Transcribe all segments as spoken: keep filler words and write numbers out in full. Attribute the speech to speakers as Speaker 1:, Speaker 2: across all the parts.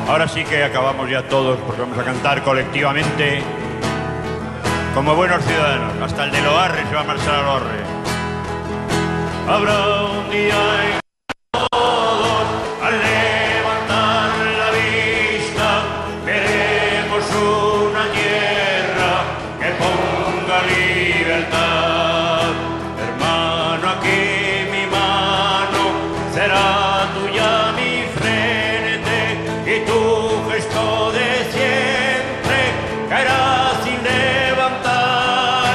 Speaker 1: Ahora sí que acabamos ya todos, porque vamos a cantar colectivamente como buenos ciudadanos. Hasta el de Loarre se va a marchar a Loarre. Habrá un día en todos, al levantar la vista, veremos una tierra que ponga libertad. Hermano, aquí mi mano será tuya, mi frente, y tu gesto de siempre caerá sin levantar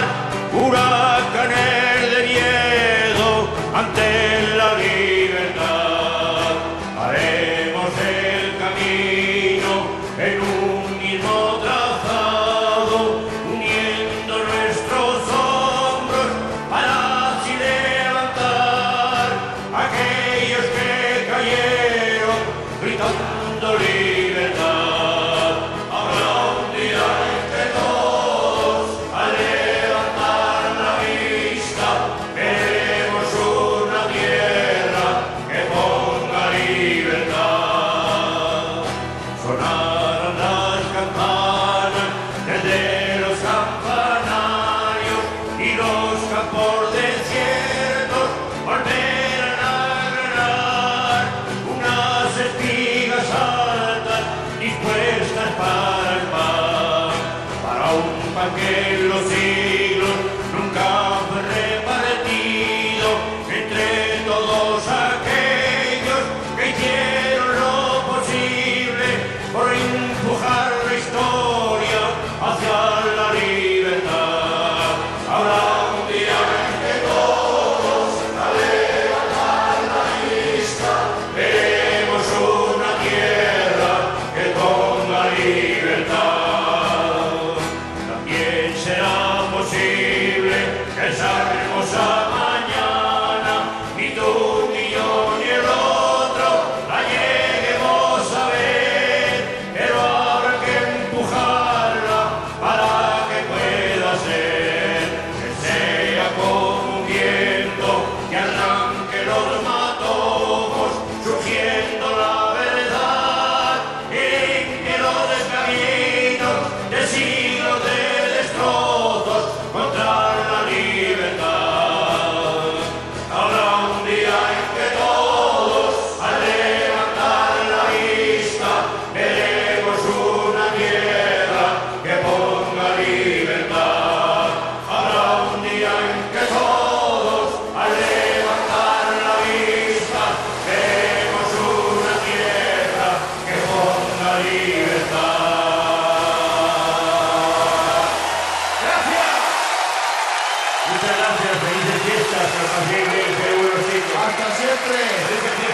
Speaker 1: huracanes de miedo ante la libertad. Haremos el camino en un mismo trazado, uniendo nuestros hombros para así levantar a aquellos que cayeron gritando libertad. Habrá un día en que todos, al levantar la vista, veremos una tierra que ponga libertad. Sonarán las campanas desde los campanarios y los campos desiertos volverán a granar unas espigas altas dispuestas para el pan, para un pan que en los siglos nunca fue repartido entre todos aquellos que hicieron lo posible por empujar la historia hacia la libertad. Habrá un día en que todos, al levantar la vista, veremos una tierra que ponga libertad. También será posible que esa hermosa mañana ni tú, ni yo, ni el otro la lleguemos a ver, pero habrá que empujarla para que pueda ser, que sea como un viento que arranque los matojos, surgiendo la verdad y limpie los descaminos de siglos de destrozos contra la libertad. Habrá un día en que todos, al levantar la vista, veremos una tierra que ponga libertad. Habrá un día en que todos, al levantar la vista, veremos una tierra que ponga libertad. ¡Gracias! Muchas gracias, felices fiestas, que os paséis bien, que buenos chicos.
Speaker 2: ¡Hasta siempre!
Speaker 1: Felices